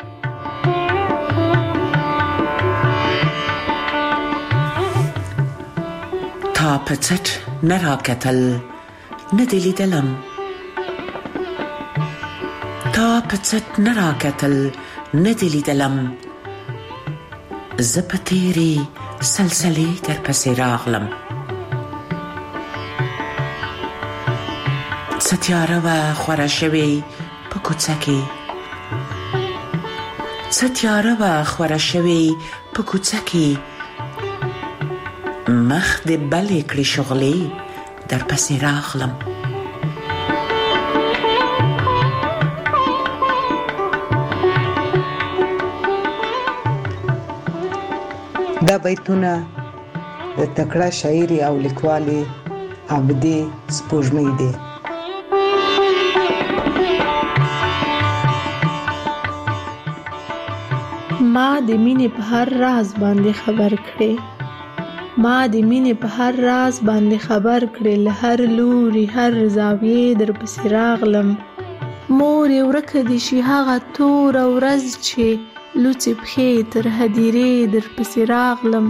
تا پچت نراکتل ندلیدلم، تا پچت نراکتل ندلیدلم. زپتیری سلسله در پس راغلم. ستیاره و خوره شوی په کوڅه کې، ستیاره و خوره شوی په کوڅه کې. مخ د بلې کړې شغلې در پسې راغلم. دا بیتونه د تکړه شاعري او لیکوالي عابدې سپوږمۍ دي. ما د مینې په هر راز باندې خبر کړې، ما د مینې په هر راز باندې خبر کړې. له هر لوري هر زاویې در پسې راغلم. مور یې ورکه دي شي هغه توره ورځ چې لوڅې پښې تر هدیرې در پسې راغلم.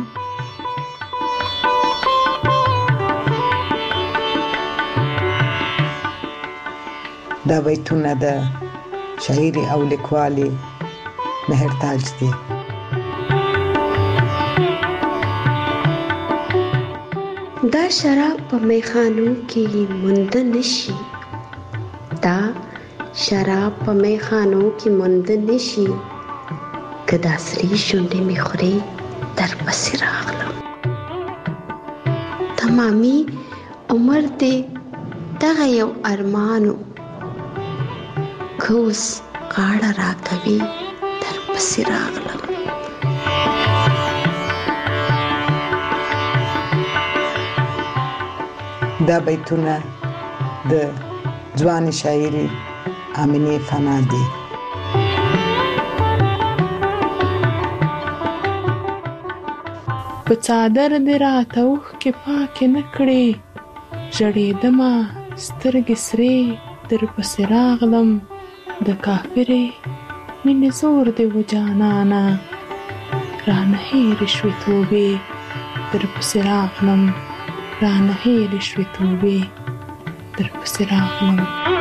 دا بیتونه د شاعري او لیکوالي مهرتاج دي. دا شراب په میخانو کې موند نشي، دا شراب په میخانو کې موند نشي. که دا سری شونډې مې خوري در پسې راغلم. تمامي عمر دې دغه یو ارمانو، که اوس غاړه راکوي در پسې راغلم. دا بیتونه د ځوان شاعري امینه فنا دي. په څادر دې راته اوښکې پاکې نه کړې، ژړېدمه سترګې سرې در پسې راغلم. د کافرې مینې زور دې و جانانه، رانه هېرې شوې توبې در پسې راغلم. رانه هېرې شوې توبې در پسې راغلم.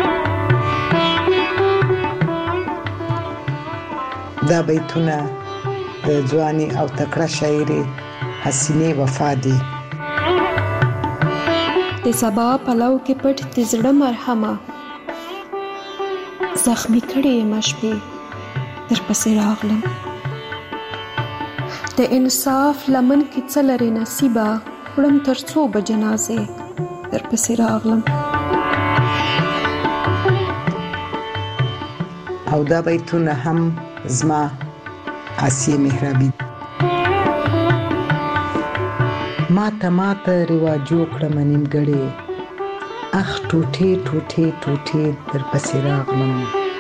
دا بیتونه د ځواني او تکړه شاعري حسینې وفا دي. د سبا پلو کې پټ د زړه مرهمه، زخمي کړې مشبې در پسې راغلم. د انصاف لمن کې څه لرې نصیبه، وړم تر څو به جنازې در پسې راغلم. او دا بیتونه هم زما آسیه مهرابي. ماته رواجو کړم نیمګړې، اخ ټوټې ټوټې ټوټې در پسې راغلم.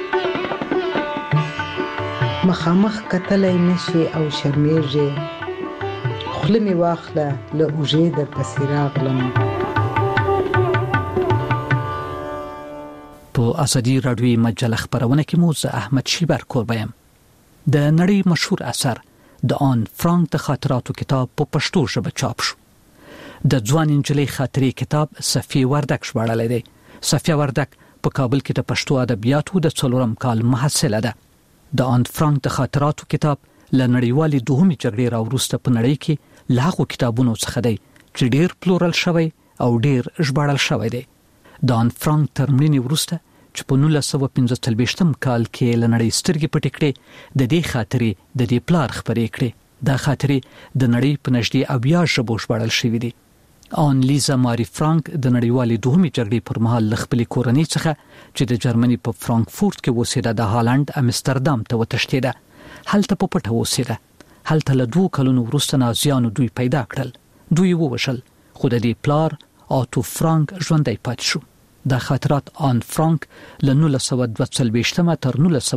مخامخ کتلی نشي او شرمېږې، خوله مې واخله له اوږې در پسې راغلم. په اسدي رادیوي مجله خبرونه کې مو زه احمد شیبر کوربه یم. د نړۍ مشهور اثر د آن فرانک د خاطراتو کتاب په پښتو ژبه چاپ شو. د ځوان انجلۍ خاطرې کتاب صفیه وردک ژباړلی دی. صفیه وردک په کابل کې د پښتو ادبیاتو د 4م کال محصله ده. د آن فرانک د خاطراتو کتاب له نړیوالې دوهمې جګړې راوروسته په نړۍ کې له هغو کتابونو څخه دی چې ډېر پلورل شوی او ډېر ژباړل شوی دی. د آن فرانک تر مړینې وروسته چې په 1945 کال کې له نړۍ سترګې پټې کړې د دې خاطرې د دې پلار خپرې کړې. دا خاطرې د نړۍ په نږدې 80 ژبو ژباړل شوې دي. آن لیزا ماری فرانک د نړیوالې دوهمې جګړې پر مهال له خپلې کورنۍ څخه چې د جرمني په فرانکفورت کې اوسېده د هالند امستردام ته وتښتېده. هلته په پټه اوسېده. هلته له 2 کلونو وروسته نازیانو دوی پیدا کړل. دوی ووژل، خو د دې پلار آتو فرانک ژوندی پاتې شو. دا خاطرات آن فرانک له 1942 تر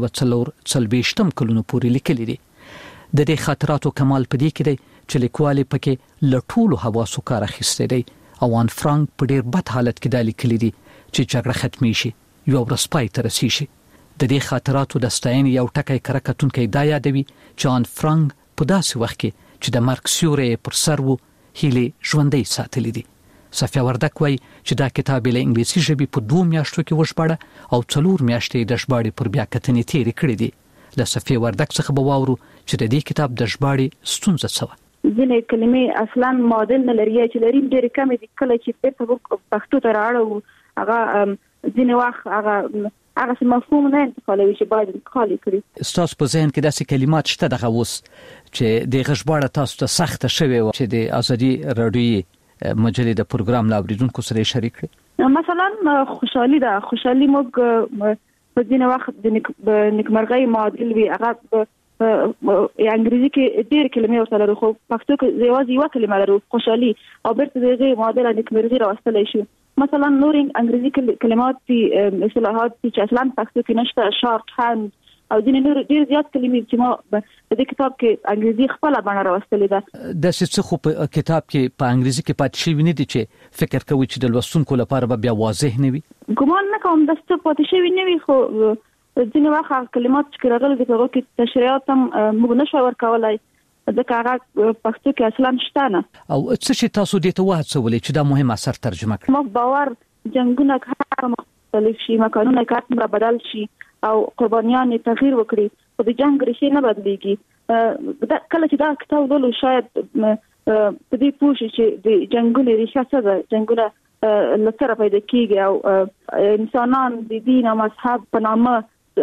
1944 کلونو پورې لیکلي دي. د دې خاطراتو کمال په دې کې دی چې لیکوال پکې له ټولو حواسو کار اخیستی دی او آن فرانک په ډېر بد حالت کې دا لیکلي دي چې جګړه ختمي شي، یو ورځ پای ته رسیږي. د دې خاطراتو د ستاینې یو ټکی کره کتونکی دا یادوي چې آن فرانک په داسې وخت کې چې د مرګ سیوری پر سر و هیلې ژوندۍ ساتلې دي. صفیه وردک وایي چې دا کتاب له انګلیسي ژبې په 2 میاشتو کې وژباړه او 4 میاشتې د ژباړې پر بیا کتنې تېرې کړې دي. له صفیه وردک څخه به واورو چې د دې کتاب د ژباړې ستونزه څه وه. ځینې کلمې اصلا معادل نه لري چې لري ډېرې کمې دي. کله چې بیرته پښتو ته راوړو هغه ځینې وخت هغه څه مفهوم نه انتقالوي چې باید انتقال کړي. ستاسو په ذهن کې داسې کلمات شته دغه اوس چې دغه ژباړه تاسو ته سخته شوې وه چې د ازادي راډیویي مجلې د پروګرام لا اوریدونکو سره شریک کړئ؟ مثلا خوشحالي ده. خوشحالي موږ په ځینې وخت د نیکمرغۍ معادل وي. هغه انګریزي کې ډېر کلمې ورته لرو خو پښتو کې یوازې یوه کلمه لرو، خوشحالي، او بیرته د هغې معادل نیکمرغي راوستلی شو. مثلا نور انګریزي کلمات دي، اصطلاحات دي چې اصلا پښتو کې نشته، شارټ هاند او ځینې نور ډېر زیات کلمې چې ما په دې کتاب کې انګریزي خپله بڼه راوستلې ده. داسې څه خو په کتاب کې په انګریزي کې پاتې شوي نه دي چې فکر کوي چې د لوستونکو لپاره به بیا واضح نه وي؟ ګمان نه کوم داسې پاتې شوي نه وي، خو ځینې وخت کلمات چې راغلي دي په هغو کې تشریحات هم موږ نشو ورکولی ځکه هغه پښتو کې اصلا شته نه. او څه چې تاسو دې ته وهڅولې چې دا مهم اثر ترجمه کړئ؟ ما باور جنګونه که مختلف شي، مکانونه که هر بدل شي او قربانیان تغییر وکړي، خو د جنګ ریښې نه بدلیږي. کله چې دا کتاب ولولو شاید په دې پوه شي چې د جنګونو ریښه څه ده، جنګونه له سره پیدا کېږي او انسانان د دین او مذهب په نامه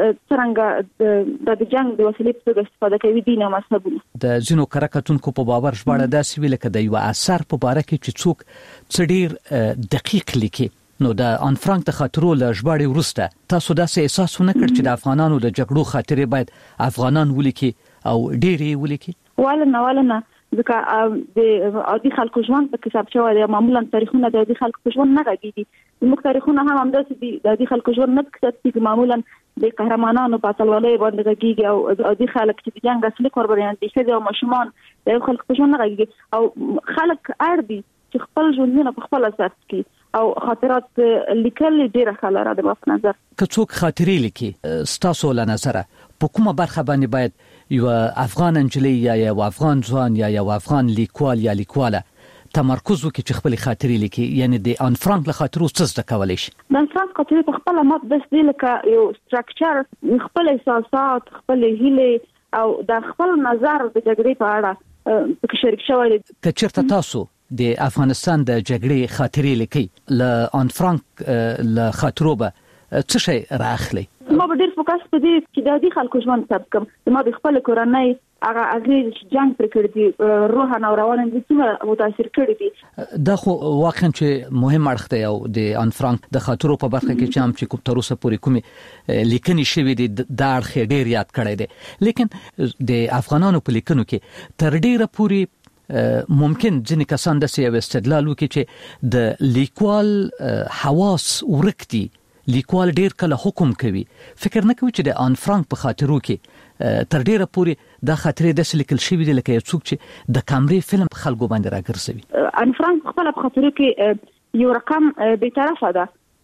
څرنګه د جنگ د وسیلې په توګه استفاده کوي، دین او مذهبونه. د ځینو کره کتونکو په باور ژباړه داسې وي لکه د یو اثر په باره کې چې څوک څه ډېر دقیق لیکي. نو د آن فرانک د خاطرو له ژباړې وروسته تاسو داسې احساس ونه کړ چې د افغانانو د جګړو خاطرې باید افغانان ولیکي او ډېرې ولیکي؟ ولنه ځکه د عادي خلکو ژوند په کتاب شوی دی. معمولا تاریخونه د عادي خلکو په ژوند نه غږېږي. زموږ تاریخونه هم همداسې دي، د عادي خلکو ژوند نه په کتاب کېږي. معمولا د قهرمانانو په اتلولۍ باندې غږېږي او عادي خلک چې د جنګ اصلي قربانیان دي، ښځې او ماشومان، د یو خلکو په ژوند نه غږېږي. او خلک اړ دي چې خپل ژوندونه په خپله ثبت کړي او خاطرات لیکل ډېره ښه لاره ده په نظر. که څوک خاطرې لیکي ستاسو له نظره په کومه برخه باندې باید یو افغان انجلۍ یا یو افغان ځوان یا یو افغان لیکوال یا لیکواله تمرکز وکړي چې خپل خاطرې لیکي؟ یعنی د آن فرانک له خاطرو څه زده کولی شي؟ د آن فرانک خاطرې په خپله ما بس دی لکه یو سټرکچر، خپل احساسات، خپل هیلې او د خپل نظر د جګړې په اړه پکې شریک شوی دی. که چېرته تاسو د افغانستان د جګړې خاطرې لیکي له آن فرانک له خاطرو به څه شی رااخلي؟ ما به ډېر فوکس په دې چې د عادي خلکو ژوند ثبت کړم. ما د خپلې کورنۍ هغه اغېز چې جنګ پرې کړی دي روحاً او روانا دې څومره متاثر کړي دي. دا خو واقعا چې مهم اړخ دی او د آن فرانک د خاطرو په برخه کې چې هم چې کوم تر اوسه پورې کومې لیکنې شوي دي دا اړخ یې ډېر یاد کړی دی. لیکن د افغانانو په لیکنو کې تر ډېره پورې ممکن ځینې کسان داسې یو استدلال وکړي چې د لیکوال حواس ورک دي، لیکوال ډېر کله حکم کوي. فکر نه کوي چې د آن فرانک په خاطرو کې تر ډېره پورې دا خاطرې داسې لیکل شوي دي لکه یو څوک چې د کامرې فلم په خلکو باندې راګرځوي؟ آن فرانک خپله په خاطرو کې یو رقم بېطرفه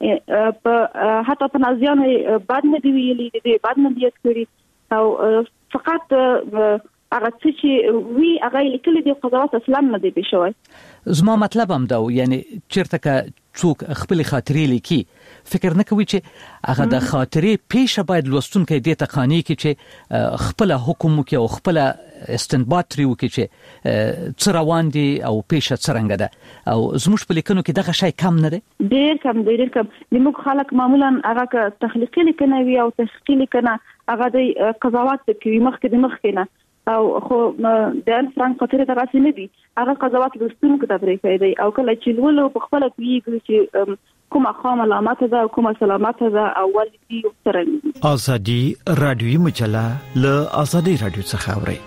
ده، حتی په نازیانو بد نه دي ویلي، د دې بد نه دي یاد کړي او فقط هغه چې وی هغه لیکل دي قضاوت اصلا نه دی پېښوي. زما مطلب هم دا یعنی چیرته که څوک خپل خاطرې لیکي فکر نه کوي چې هغه د خاطرې پیښه باید لوستونکي دې ته قانع کړي چې خپل حکم کې او خپل استنباط لري وکړي چې څه روان دي او پیښه څنګه ده او زموږ په لیکنو کې دغه شی کم نه دی. ډېر کم زموږ خلک معمولا هغه تخلیقي لیکنه وي او تحقیقي لیکنه هغه د قضاوت کوي مخکې نه او خو د ان فرانک خاطر د راسي نه دي هغه قضاوت لوستونکو ته پرې کوي او کله چې ولو په خپل پیږي چې کومه خام علامات ده او کومه سلامات ده او ولدي ترنګ. ازادي رادیوي مجله له ازادي رادیو څخه اوري.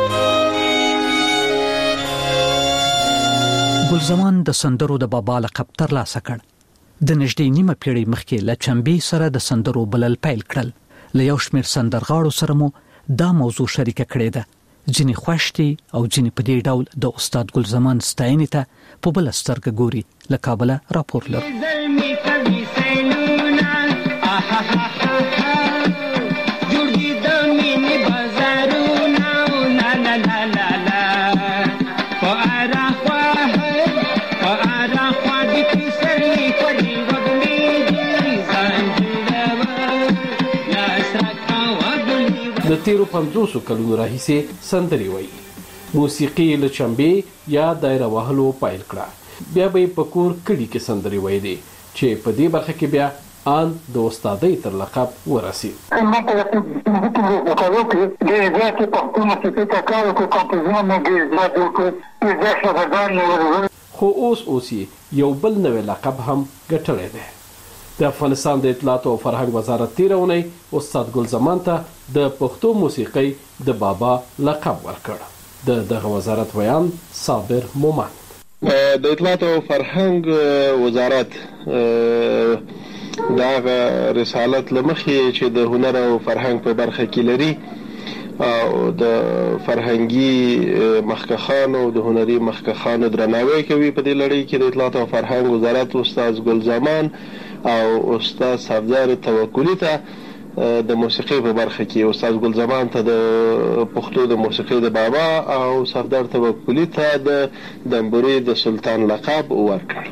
ګلزمان د سندرو د بابا لقب ترلاسه کړ. د نږدې نیمه پیړۍ مخکې له چمبې سره د سندرو بلل پیل کړل. له یو شمېر سندرغاړو سره مو دا موضوع شریکه کړې ده. ځینې خوښ دي او ځینې په دې ډول د استاد ګلزمان ستاینې ته په بل سترګه ګوري. له کابله راپور لرو. د تیرو 50 کلونو راهیسې سندري وایي. موسیقي له چمبې یا دایره وهلو پیل کړه. بیا به په کور کډي کې سندري وایي دي چې په دې برخه کې بیا ان د استادۍ تر لقب ورسي. خو اوس یو بل نوې لقب هم ګټلې ده. د افغانستان د اطلاعات او فرهنګ وزارت تیرونی استاد ګلزمان ته د پښتو موسیقۍ د بابا لقب ورکړ. دغه وزارت ویان صابر مومن. د اطلاعات او فرهنګ وزارت دا رسالت لمخې چې د هنر او فرهنګ په برخه کې لري او د فرهنګي مخکخانو او د هنري مخکخانو درناوی کوي. په دې لړۍ کې د اطلاعات او فرهنګ وزارت استاد ګلزمان او استاد صفدر توکلی ته د موسیقۍ په برخه کې استاد ګلزمان ته د پښتو د موسیقۍ د بابا او صفدر توکلی ته د دمبوري د سلطان لقب ورکړ.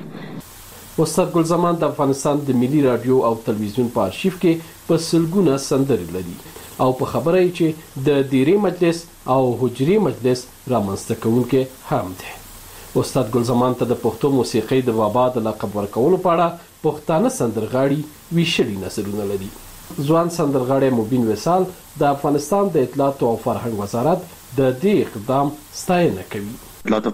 استاد ګلزمان د افغانستان د ملي رادیو او تلویزیون په آرشیف کې په سلګونه سندرې لري او په خبره یې چې د دیرې مجلس او حجري مجلس رامنځته کوونکی هم دی. استاد ګلزمان ته د پښتو موسیقۍ د بابا د لقب ورکولو په اړه پښتانه سندرغاړي ویشلي نظرونه لري. ځوان سندرغاړی مبین وصال د افغانستان د اطلاعات او فرهنګ وزارت د دې اقدام ستاینه کوي. اطلاعات او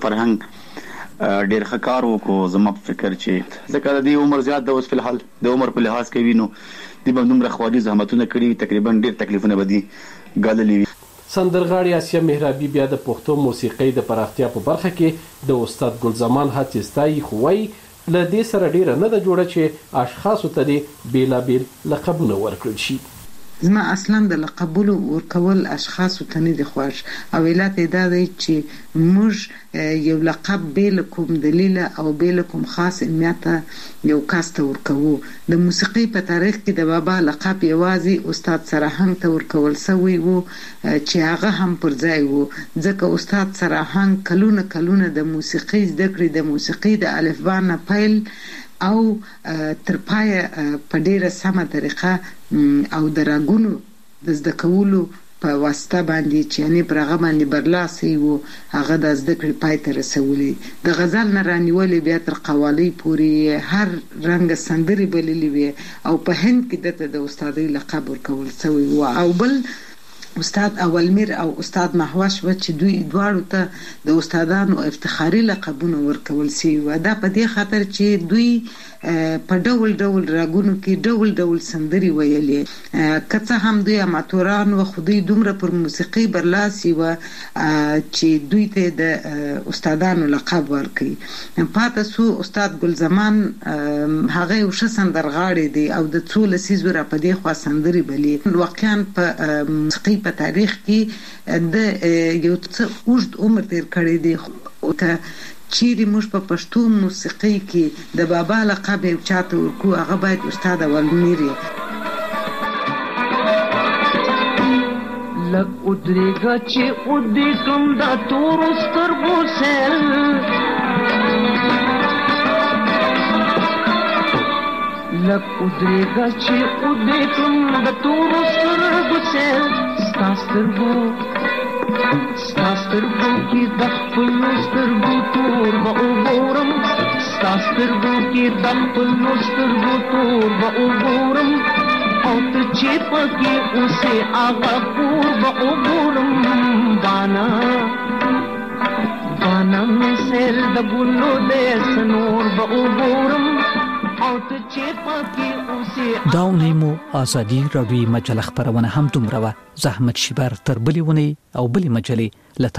فرهنګ ډېر ښه کار وکړو. زما په فکر چې ځکه د دې عمر زیات د اوس فلحال د عمر په لحاظ کوي نو د دومره خواري زحمتونه کړي تقریبا ډېر تکلیفونه بدی ګاللي وي. سندرغاړي آسیا مهرابي بیا د پښتو موسیقۍ د پراختیا په برخه کې د استاد ګلزمان هڅې ستایي خو وايي له دې سره ډیره نه ده جوړه چې اشخاصو ته دې بیلابیل لقبونه ورکړل شي. زما اصلا د لقبولو ورکول اشخاصو ته نه دي خوښ او علت دا دی چې موږ یو لقب بیل کوم دلیل او بیل کوم خاص اهمیت یو کس ته ورکوو. د موسیقۍ په تاریخ کې د بابا لقب یوازې استاد سراهنګ ته ورکول شوی وو چې هغه هم پر ځای وو ځکه استاد سراهنګ کلونه د موسیقۍ زده کړې د موسیقۍ د الفبا نه پیل او تر پای په ډیره سمه طریقه او د راګونو د زده کولو په واسطه باندې چې یعنی پر هغه باندې برلاسي وو هغه د زده کړې پای ته رسولي. د غزل نه رانیولې بیا تر قوالی پورې هر رنګ سندرې بللې وي او په هند کې د استادۍ لقب ورکول شوی وو. او بل استاد اولمیر او استاد محوش و چې دوی دواړو ته د استادانو افتخاري لقبونه ورکول شوي و. دا په دې خاطر چې دوی په ډول راګونو کې ډول سندري ویلې که څه هم دوی اماتوران و خو دوی دومره پر موسیقۍ برلاسي و چې دوی ته د استادانو لقب ورکړي. پاته سو استاد ګلزمان هغه یو ښه سندرغاړی دی او د څو لسیزو را په دې خوا سندري بلې. واقعا په موسیقۍ په تاریخ کې د یو څه اوږد عمر تیر کړی دی که چیرې موږ په پښتو موسیقۍ کې د بابا لقب یو چاته ورکو هغه باید استاد اولمیر لک ودریګه چې ودې کوم د تور سترګو سیل لک ودریګه چې ودې کوم د تور سترګو سیل ستا سترګو کې د خپل سترګو تور به وګورم ستا سترګو کې د خپل سترګو تور به وګورم او ته چې پکې اوسې هغه کور به وګورم بانا مې سیل د ګلو دې سنور به وګورم او ته چې پکې اوسې دا نیمو ازادي راډیو مجله خبرونه هم دومره زحمت شبر تر بلی ونی او بلی مجلې